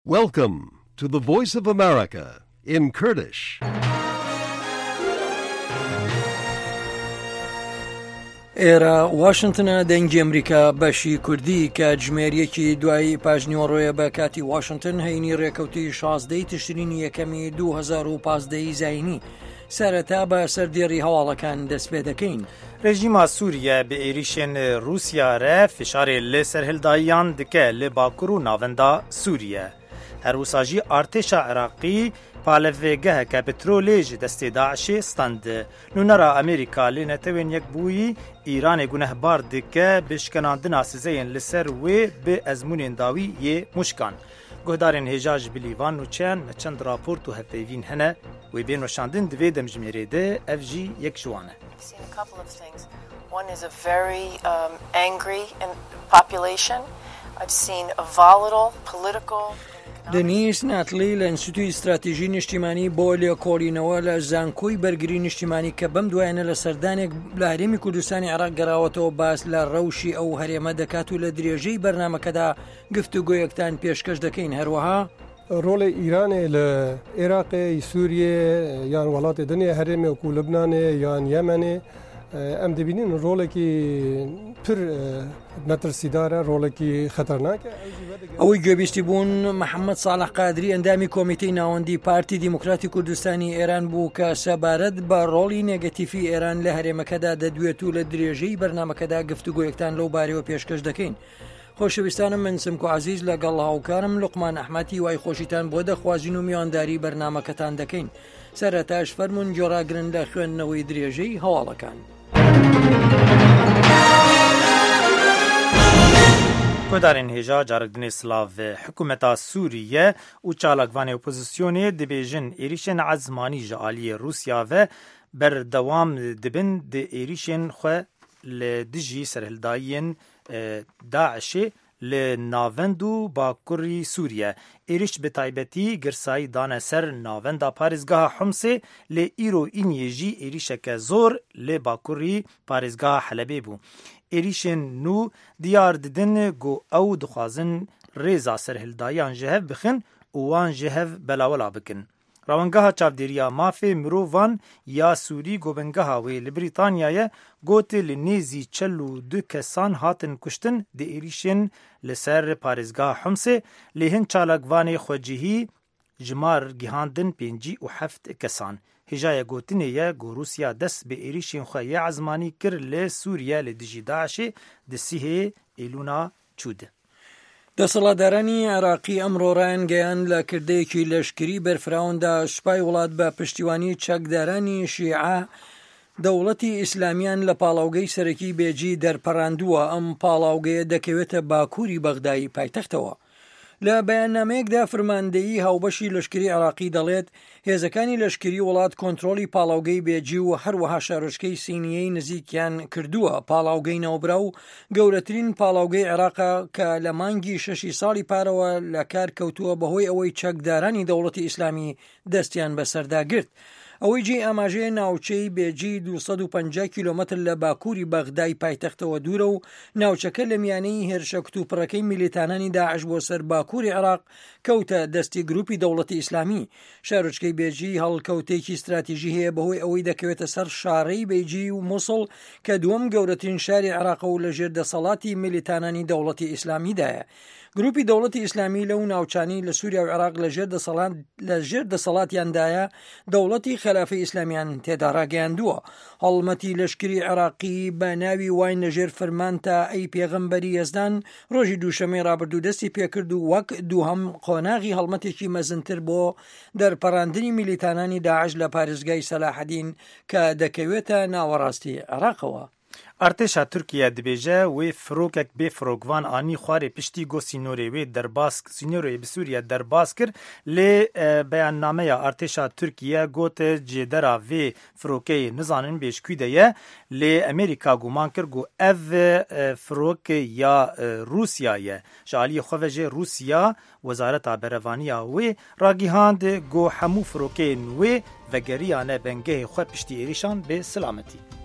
Welcome to the Voice of America in Kurdish. ئێرە واشنتنە دەنگی ئەمریکا بەشی کوردی کە ژمێریەکی دوای پاژنیۆڕۆیە بە کاتی واشنتن هەینی ڕێکەوتی 16 تشرینی یەکەمی 2015 زاینی سەرەتا بە سەردێڕی هەواڵەکان دەست پێ دەکەین. رژیما سووریە بە ێریشên رووسیارە فشارê lê serhildayîyan dike li Bakur û navenda Sûriye. Herwisa jî artêşa Iraqî palevêgeheke petrolê ji destê Daişê stand. Nûnera Amerîka lê netewên yekbûyî Îranê gunehbar dike bi şkenandina sizeyên li ser wê bi ezmûnên dawî yê muşkan. Guhdarên hêja ji Bilîvan û Çên me çend raport û hevpeyvîn hene wê bên weşandin di vê demjimêrê de ev jî yek ji wan e. One is a very angry population. I've seen a volatile political. دنیس ناتلی لە ئینستیتوی استراتیژی نیشتیمانی بۆ لێکۆڵینەوە لە زانکۆی بەرگری نیشتیمانی کە بەم دوایانە لە سەردانێک لە هەرێمی کوردستانی عێراق گەڕاوەتەوە باس لە ڕەوشی ئەو هەرێمە دەکات و لە درێژەی بەرنامەکەدا گفتوگۆیەکتان پێشکەش دەکەین. هەروەها ڕۆڵی ئیرانê li Iraqê Sûriyê yan welatê dinê herêmê ku Libnanê yan Yemenê em dibînin rolekî pir metirsîdar e rolekî xeternak e. ئەوەی گوێبیستی بوون محەممەد ساڵح قادری ئەندامی کۆمیتەی ناوەندی پارتی دیموکراتی کوردستانی ئێران بوو کە سەبارەت بە ڕۆڵی نێگەتیفی ئێران لە هەرێمەکەدا دەدوێت و لە درێژەی بەرنامەکەدا گفتوگۆیەکتان لەو بارەوە پێشکەش دەکەین. خۆشەویستانم من سمکو عزیز لەگەڵ هاوکارم لوقمان ئەحمەدی وای خۆشیتان بۆ دەخوازین و میوانداری بەرنامەکەتان دەکەین. سەرەتاش فەرموون جۆراگرن لە خوێندنەوەی درێژەی هەواڵەکان. Guhdarên hêja carekdinê Slav hikûmeta Sûriye û çalakvanê opozisyonê dibêjin êrişên ezmanî ji aliyê Rûsya ve berdewam dibin di êrişên xwe li dijî serhildayiyên Daişê li navend û Bakurî Sûriye. Êriş bi taybetî girsayî dane ser navenda parêzgeha Humsê lê îro îniyê jî êrişeke zor li Bakurî parêzgeha Helebê bû. Êrişên nû diyar didin ku ew dixwazin rêza serhildayiyan ji hev bixin û wan ji hev belawela bikin. Rawengeha çavdêriya mafê mirovan ya Sûrî gobengeha wê li Brîtanyayê gotê li nêzî 42 kesan hatin kuştin di êrişên li ser parêzgeha Humsê lê hin çalakvanê xwecihî jimar gihandin 57 kesan. Hêjaya gotinê ye ku Rûsya dest bi êrişên xwe yê ezmanî kir li Sûriye li dijî Daişê di sihê êlûna çûde. دەسەڵاتدارانی عێراقی ئەمڕۆ ڕایان گەیان لە کردەیەکی لەشکری بەرفراوندا سوپای وڵات بە پشتیوانی چەکدارانی شیعە دەوڵەتی ئیسلامیان لە پاڵاوگەی سەرەکی بێجی دەرپەڕاندووە. ئەم پاڵاوگەیە دەکەوێتە باکووری بەغدای پایتەختەوە. لە بەیاننامەیەکدا فرماندەیی هاوبەشی لەشکری عێراقی دەڵێت هێزەکانی لەشکری وڵات کۆنتڕۆلی پاڵاوگەی بێجی و هەروەها شارۆچکەی سینیەی نزیکیان کردووە. پاڵاوگەی ناوبرا و گەورەترین پاڵاوگەی عێراقا کە لە مانگی 6 ساڵی پارەوە لە کار کەوتووە بەهۆی ئەوەی چەکدارانی دەوڵەتی ئیسلامی دەستیان بەسەرداگرت. ئەوەی جێ ئاماژەیە ناوچەی بێجی 250 کیلۆمەتر لە باکووری بەغدای پایتەختەوە دوورە و ناوچەکە لە میانەی هێرشە کتوپڕەکەی میلیتانانی داعش بۆ سەر باکووری عێراق کەوتە دەستی گروپی دەوڵەتی ئیسلامی. شارۆچکەی بێجی هەڵکەوتێکی استراتیژی هەیە بەهۆی ئەوەی دەکەوێتە سەر شارەی بێجی و مووسڵ کە دووەم گەورەترین شاری عێراق و لە ژێر دەسەڵاتی میلیتانانی دەوڵەتی ئیسلامیدایە. گروپی دەوڵەتی ئیسلامی لەو ناوچانی لە سووریا و عێراق لە ژێر دەسەڵاتیاندایە دەوڵەتی خەلافەی ئیسلامیان تێدا ڕاگەیاندووە. هەڵمەتی لەشکری عێراقی بە ناوی واین لەژێر فەرمانتە ئەی پێغەمبەری یەزدان ڕۆژی دووشەمەی ڕابردوو دەستی پێکرد و وەک دووهەم قۆناغی هەڵمەتێکی مەزنتر بۆ دەرپەڕاندنی میلیتانانی داعش لە پارێزگای سەلاحەدین کە دەکەوێتە ناوەڕاستی عێراقەوە. Artêşa Tirkiye dibêje wê firokek bê firokvan anî xwarê piştî got sînorê wê sînorê bi Sûriye derbas kir lê beyannameya Artêşa Tirkiye got cêdera vê firokeyê nizanin bêşkû de ye lê Amerîka guman kir ku ev firokê ya Rûsya ye. Ji aliyê xwe ve jê Rûsya Wezareta Berevaniya wê ragihand ku hemû firokeyên wê vegeriyane bengehê xwe piştî êrişan bê silametî.